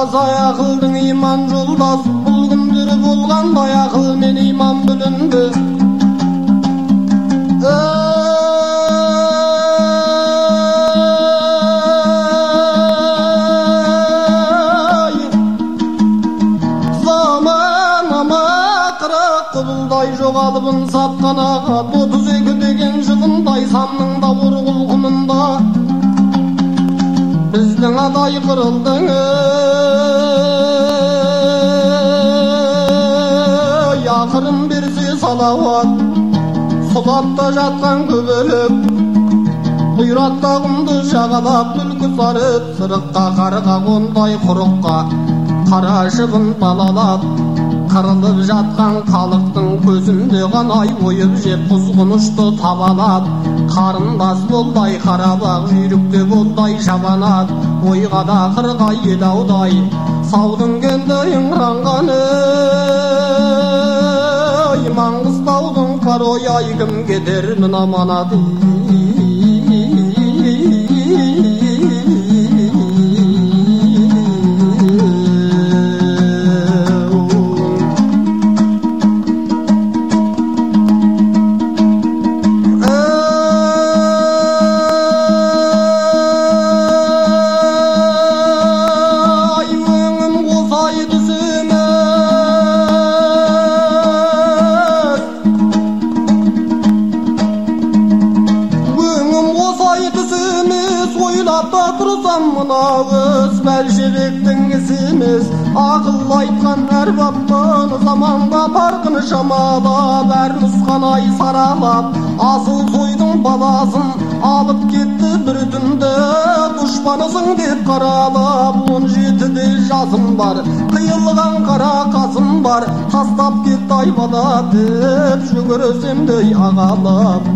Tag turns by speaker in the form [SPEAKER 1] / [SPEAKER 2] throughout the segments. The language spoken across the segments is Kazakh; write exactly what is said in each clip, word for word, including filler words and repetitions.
[SPEAKER 1] болмаса ақылдың иман жолдас, бұл күндері болғандай ақыл мен иман бүлінді. Жоғалыбын сатқанаға отыз екі деген жылындай самның да ұрғыл құмында біздің адай қырылдың ақырын берсе салауат сұлатта жатқан көбелек бұйратта құмды жағалап түлкі сарып сырыққа қарға қондай құрыққа қара шыбын балалап қырылып жатқан халықтың көзінде ғанай ойып жеп құзғынышты табалап қарындас болдай қарабақ жүйрікте болдай жабанат ойға да қырға едаудай саудың келді ыңыранғаны маңғыстаудың парой ай кім кетермін аманаты ақыл айтқан әрбаптан заманға парқын шамалап әр нұсқанай саралап асыл сойдың баласын алып кетті бір түнді дұшпанысың деп қаралап он жетіде жасым бар қиылған қара қасым бар тастап кетті айбалап деп жүгірсемдей ағалап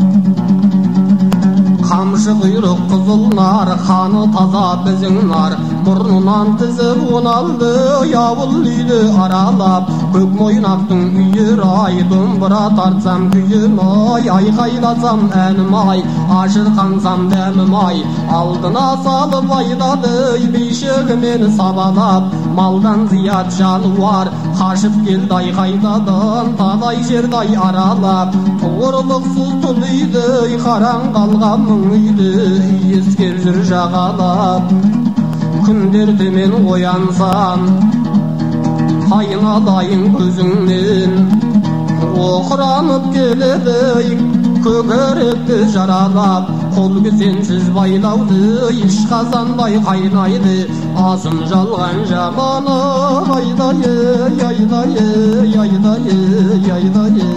[SPEAKER 1] қамшы құйрық қызыл нар қаны таза біздің нар мұрнынан тізіп он алды яуыл үйді аралап көк мойнақтың үйір ай домбыра тартсам күйім ай айқайласам әнім ай ашырқансам дәмім ай алдына салып айдады бейшегімен сабалап малдан зият жануар қашып келді айқайладан талай жерді аралап туырлықсыз тұл үйді қараң қалған мың үйді ескер жүр жағалап күндер төмен оянсам айналадайын көзіңнен оқыранып келеді көкіректі жаралап қол күзенсіз байлауды ешқашандай қайнайды асым жалған жаманы айдайы айдайы айдайы айдайы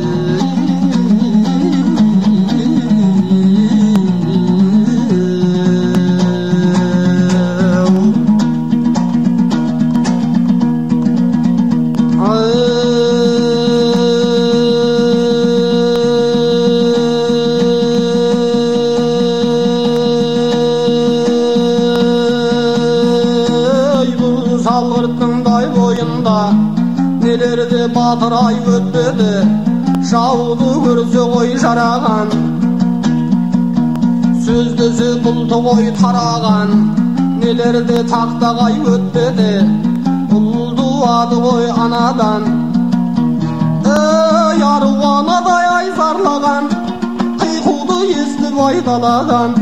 [SPEAKER 1] нелерде батырай өтпеді жауды көрсе ғой жараған сөздесі бұлты ғой тараған нелерде тақтағай өтпеді ұлдуады ғой анадан ей ару анадай ай зарлаған қиқуды естіп айдалаған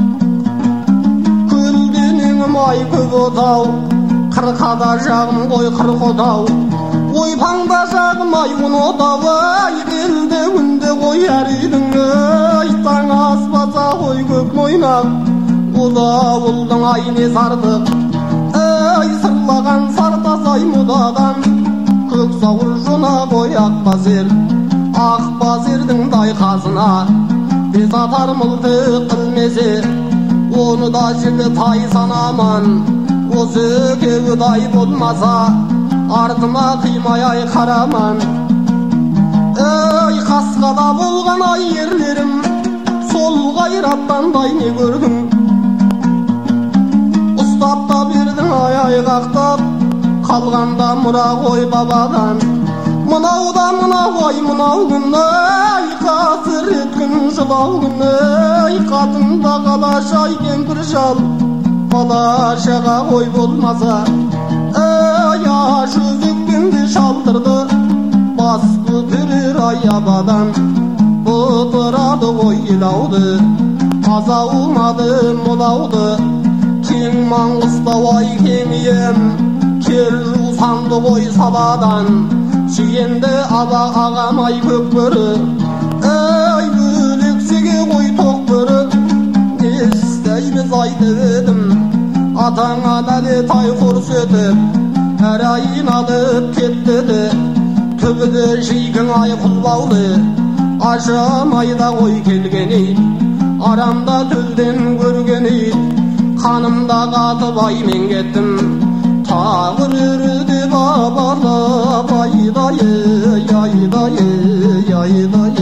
[SPEAKER 1] көлденеңім ай көп отау қырқада жағым ғой қырық отау ойпаңда жағым ай он отау ай келді күнде ғой әр үйдің ай таң аспаса ғой көк мойнақ бұл ауылдың ай не сардық ай сырлаған сартасай мұдадан көк сауыр жона ғой ақ базер ақ базердің дайқасына бес атар мылтық қылмесе оны да жігі тай санаман осы кеудай болмаса артыма қимай ай қараман ей қасқада болған ай ерлерім сол қайраттандай не көрдің ұстап та бердің ай айғақтап қалғанда мұра ғой бабадан мынау да мынау ай мынау күн ай қасірет күн жылау күн ай қатында қалаш ай кемпір шал бала шаға ғой болмаса жүзікпенді шалдырды бас көтерер аябадан бұтырады ойлауды таза умады молауды кең маңғыстау ай кең ем кер жусанды ғой сабадан жиенді ала ағамай көкбөрі әй бөлексеге ғой тоқбөрі не істейміз айтып атаңа нәлет ай көрсетіп әр айын алып кетті түбіді жейгің ай құлбаулы ажамайда ғой келгені арамда төлден көргені қанымда қатып аймен кеттім тағыр үрді бабалап айдайы айдайы айдайы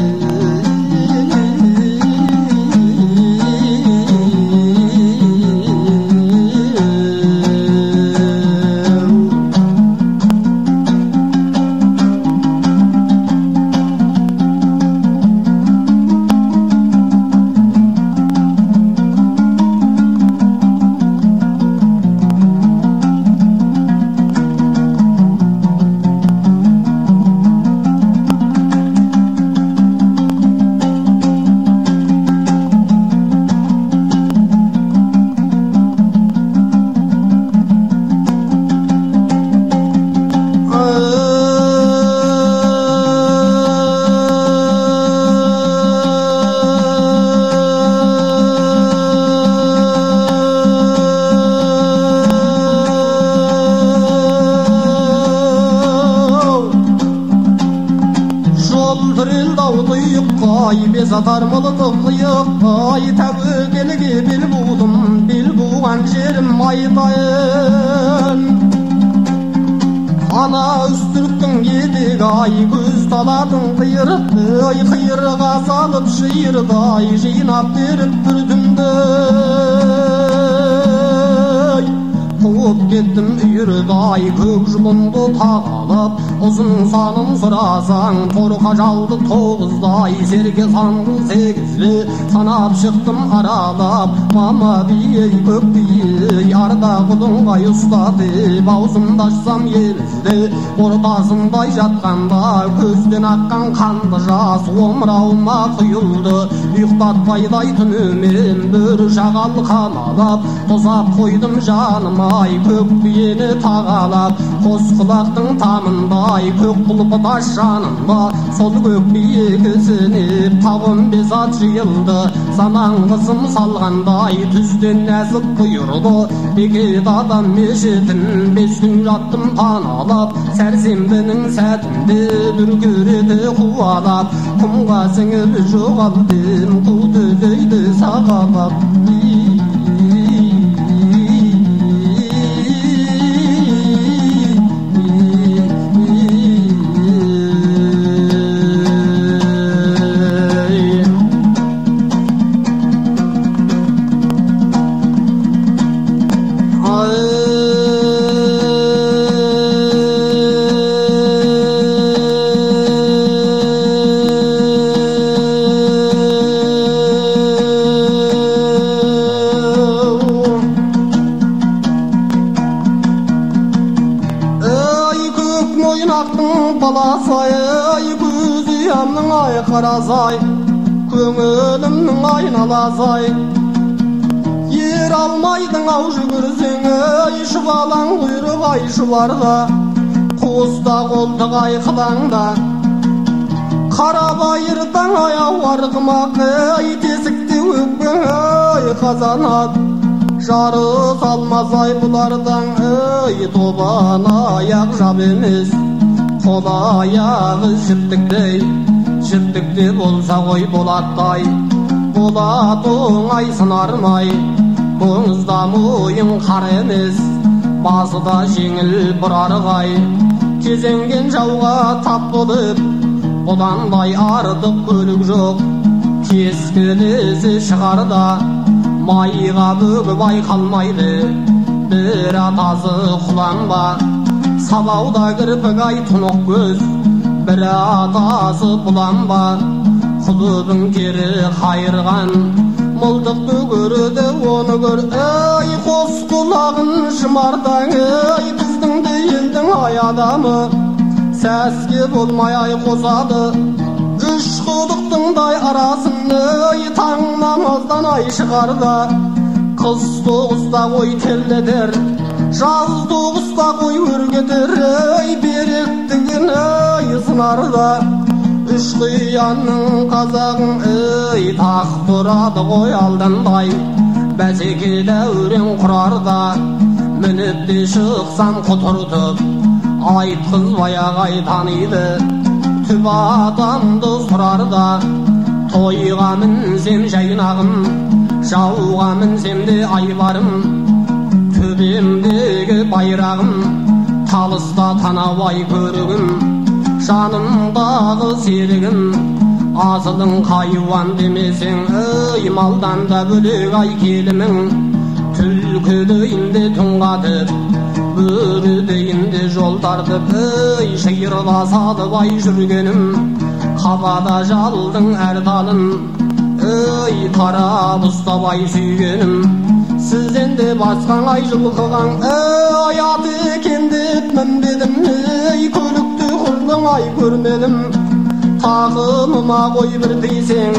[SPEAKER 1] Satar mılıdık yık ay tevkeliге bel buldum bel buğan jerim aytayın ana üstürktің едік ay көз таладың қиырды ай қиырға салып шиырды ай жинап беріп бір түнді қуып кеттім үйірді ай көк жұлынды тағалап ұзын санын сұрасаң торқа жалды тоғыздай серке санды сегізді санап шықтым аралап мама бие көк бие арда құдыңғай ұстады аузымды ашсам елізді ортасындай жатқанда көзден аққан қанды жас омырауыма құйылды ұйықтатпайдай түнімен бір жағал қамалап тозап қойдым жаным ай көк биені тағалап қос құлақтың тамындай көк құлпы тас жанында сол көк бие кісінеп тап он бес ат жиылды заман қызым салғандай түзден нәзік бұйырды бекет адам мешітін бес күн жаттым паналап сәрсенбінің сәтінде дүркіреті қуалап құмға сіңіп жоғалдым қу төбейді сағалап қарасай көңілімнің айналасай ер алмайдың ау жүгірсең ай шұбалаң құйрық ай шұбарда қуыста қолтық ай қылаңда қарабайырдаң аяу арғымақ ай тесікте өкпең ай қазанат жарыс алмасай бұлардан ай тобан аяқ жап емес қол аяғы жіптіктей жіптікте болса ғой болаттай болат оңай сынармай доңызда мойын қар емес басы да жеңіл бұрарғай кезеңген жауға тап болып бұдандай артық көлік жоқ кескілесі шығарда майға бөгіп байқалмайды бір атасы құланба салауда кірпік ай тұнық көз бір атасы бұланба құлыбың кері қайырған мылтықты көрді оны көр ей қос құлағын шымардаң ей біздің де елдің аяқ адамы сәске болмай ай қосады үш құдықтыңдай арасын ой таң намаздан ай шығарда қыз тоғызда қой телдетер жаз тоғызда қой өргетер ей беріктігін ей сынарда үш қиянның қазағын ей тақ тұрады ғой алданбай бәсеке дәурен құрарда мініп те шықсам құтыртып айтқызбай ағай таниды түп адамды сұрарда тойға мінсем жайнағым жауға мінсем де айбарым төбемдегі байрағым талыста танабай көрігім жанымдағы серігім асылың хайуан демесең ей малдан да бөлек ай келімің түлкідейінде түн қатып бөрідейінде жол тартып ей шиырласады бай жүргенім қабада жалдың әр талын ей тарап ұстабай сүйгенім сізден де басқан ай жылқыған ей аты екен деп мінбедім ей көлікті құрдың ай көрмедім тағымыма қой бір тисең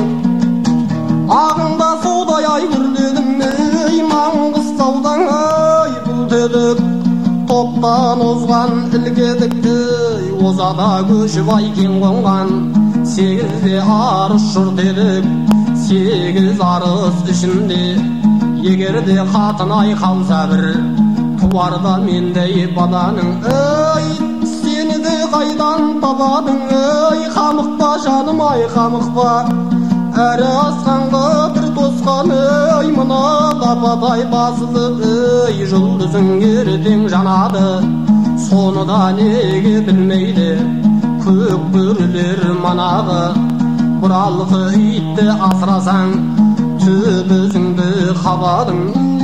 [SPEAKER 1] ағында судай ай үрледім ей маңғыстаудан ай бұлтедік топтан озған ілгедік ей озада көшіп ай кен қонған сегізде арыс жұрт едік сегіз арыс ішінде егерде қатын ай қалса бір туарда мендей баланың ей сені де қайдан табадың ей қамықпа жаным ай қамықпа әрі асқанға бір тосқан ей мына лападай басылып ей жұлдызың ертең жанады соны да неге білмейді көк бөрілер манағы бұралқы итті асырасаң түп өзіңді қабадың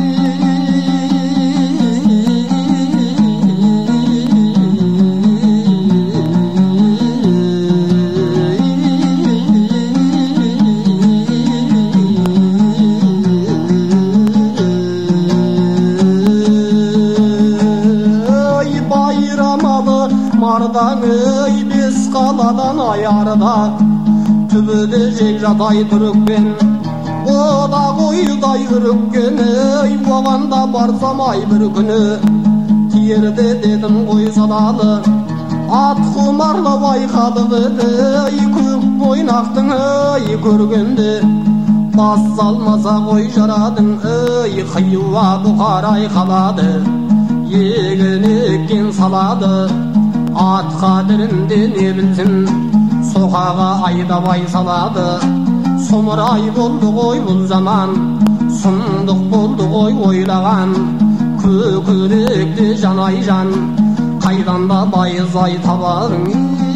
[SPEAKER 1] мардаң ей бес қаладан аярда түбіде жек жатай түрікпен ода қойдай үріккен ей оған да барсам ай бір күні тиерде дедім ғой садалы ат құмарлы байқадық ей көк ойнақтың ей көргенде бас салмаса қой жарадың ей қиюа бұқарай қалады егін еккен салады ат қадірінде не білсін соқаға айдабай салады сұмырай болды ғой бұл заман сұмдық болды ғой ойлаған көкіректе жанай жан қайдан да байыз ай табарың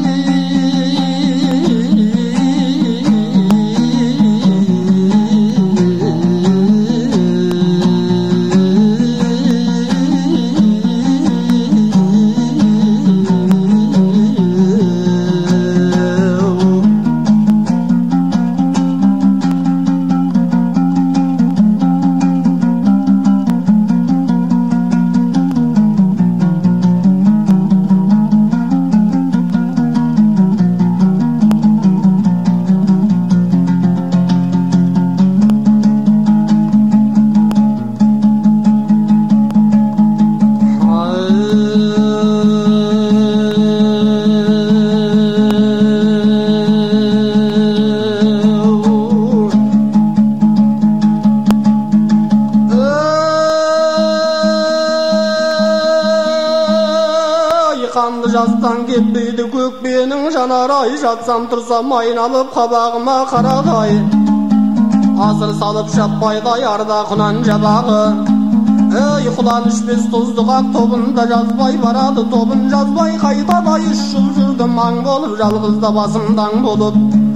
[SPEAKER 1] қанды жастан кетпейді көкпенің жанарай жатсам тұрсам айналып қабағыма қарағай асыр салып шаппайдай арда құнан жабағы ей құлан ішпес тұздық ақ тобында жазбай барады тобын жазбай қайтадай үш жыл жүрдім маң болып жалғызда басымдаң болып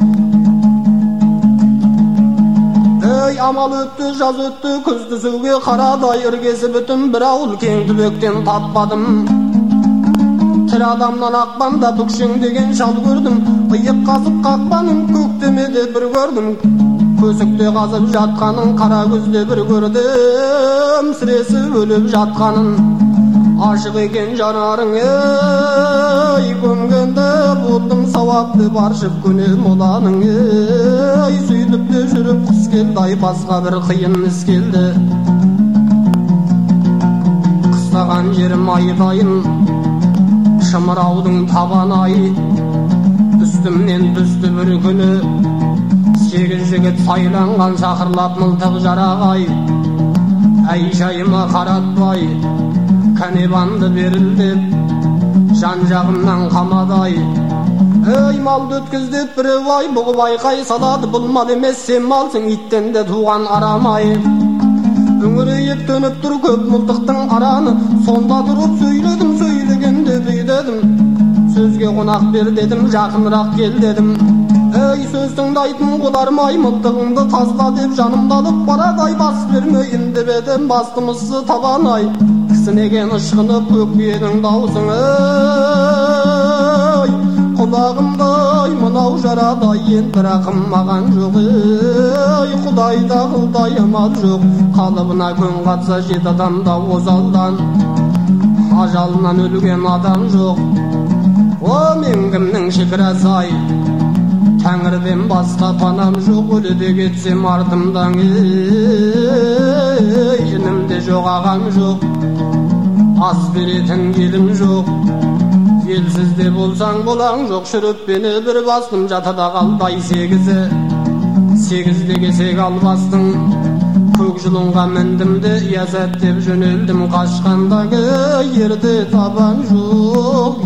[SPEAKER 1] ей амал өтті жаз өтті күз түсуге қарадай іргесі бүтін бір ауыл кең түбектен таппадым тірі адамнан ақпанда бүкшең деген шал көрдім иық қазып қақпаның көктемеде бір көрдім көсікте қазып жатқанын қара көзде бір көрдім сіресі өліп жатқанын ашық екен жанарың ей, көмгенде болдым сауапты баршып көне моланың ей. Сөйтіп те жүріп қыс келді ай, басқа бір қиын іс келді. Қыстаған жерім айтайын, шымыраудың табан ай. Үстімнен түсті бір күні, сегіз жігіт сайланған шақырлап мылтық жарағай. Әй жайыма қаратпай, кәне банды берілдеп, жан жағымнан қамадай. Ей малды өткіз деп біреу ай, бұғы байқай салады, бұл мал емес сен малсың, иттен де туған арамай. Үңірейіп төніп тұр көп мылтықтың араны, сонда тұрып сөйледім, сөйлегенде бүйдедім. Сөзге қонақ бер дедім, жақынырақ кел дедім. Ей сөз тыңдайтын қолармай, мылтығыңды тасла деп жанымды алып барады ай. Бас бермейін деп едім, бастымызсы табан ай. Кісінеген ышқынып көкбиенің даусың ей, құлағымдай мынау жарадай. Енді рақым маған жоқ ей, құдайда құлдай амал жоқ. Қалыбына көн қатса жет адамда озалдан, ажалынан өлген адам жоқ. О мен кімнің шекарасы ай, тәңірден басқа панам жоқ. Өледе кетсем артымдан ей, інімде жоқ ағам жоқ, ас беретін келім жоқ. Елсіз де болсаң болаң жоқ, шүріппені бір бастым, жатада қалдай сегізі. Сегізде кесек албастың, көк жұлынға міндім де, язат деп жөнелдім. Қашқандағы ерде табан жоқ.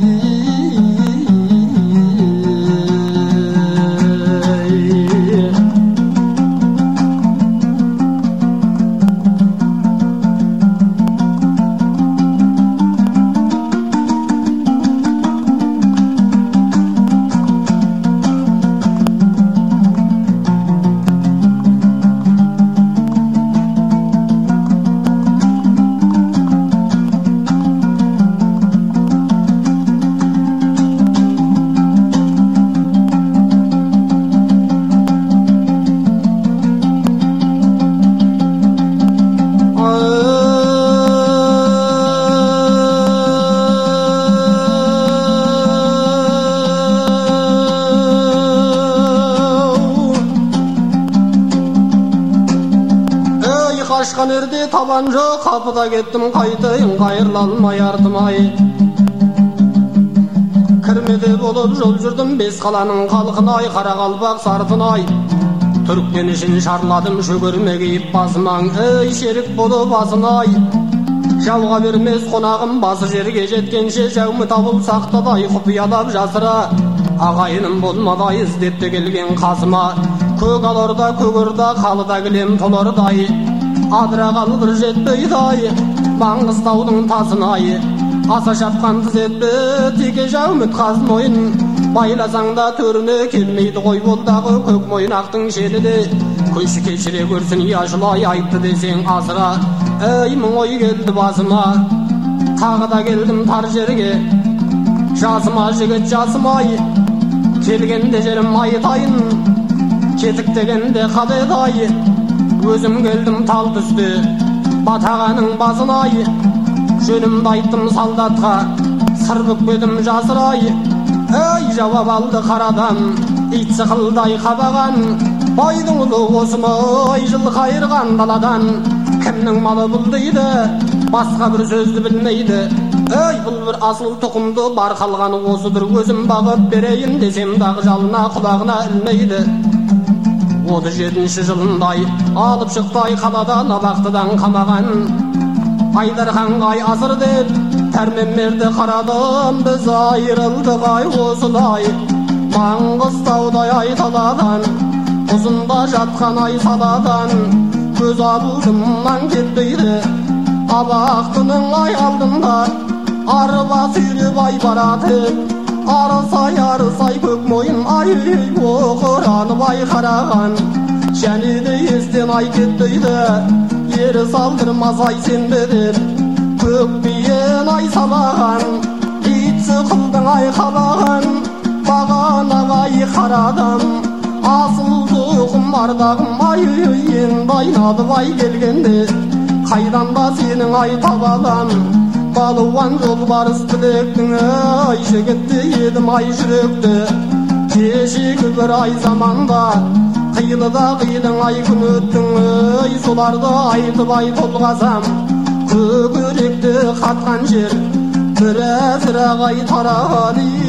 [SPEAKER 1] Қашқан ерде табан жоқ, қапыда кеттім қайтайын, қайырыла алмай артымай. Кірмеде болып жол жүрдім бес қаланың халқынай, қарақалпақ сартынай. Түрікпен ішін шарладым шөгірме киіп басымаң, ей шерік болып басынай. Жауға бермес қонағым, басы жерге жеткенше жәумі табыл сақтадай. Құпиялап жасыра ағайыным болмадай, іздеп те келген қасыма. Көк алорда көгірда қалыда кілем толырдай, адыра қалдыр жетпейді ай, Маңғыстаудың тасын ай. Аса шапқан тыз етпе, теке жәуміт қазын ойын. Байласаң да төріне келмейді ғой болдағы көк мойнақтың шеліде. Көші кешіре көрсін яшылай айтты десең асыра. Ей мың ой келді басыма, тағы да келдім тар жерге. Жасыма жігіт жасымай, келгенде жерім айтайын, кетік дегенде қадедай. Өзім келдім тал түсті батағаның басынай. Жөнімді айттым солдатқа, сыр бүкпедім жасырай. Ей жауап алды қарадан, ит сықылдай қабаған. Байдың ұлы осымай, жыл қайырған даладан. Кімнің малы бұл дейді, басқа бір сөзді білмейді. Ей бұл бір асыл тұқымды, бар қалғаны осыдыр. Өзім бағып берейін десем дағы жалына құлағына ілмейді. Отыз жетінші жылындай алып шықтай қаладан, абақтыдан қамаған. Айдарханға асыр деп тәрменмерді қарадым, біз айырылдық ай осылай. Маңғыстаудай айталадан, ұзында жатқан ай саладан. Көз алдымнан кетпейді абақтының ай алдында. Арба сүйреп ай баратып, арысай арысай көк мойын ай оқыранып ай қараған. Және де естен ай кетпейді, ері салдырмас ай сенбеден. Көк биен ай салаған, ит сықылдың ай қалаған. Бағанаға ай қарадым, асыл тұқым ардағым ай енді айналып ай келгенде. Қайдан да сенің ай табалам, балуан жолбарыс тілектің ай жігітті едім ай жүректі кешегі бір ай заманда қилы да қидың ай күн өттің ай соларды айтып ай толғасам көкіректі қатқан жер біраз ай тарағаны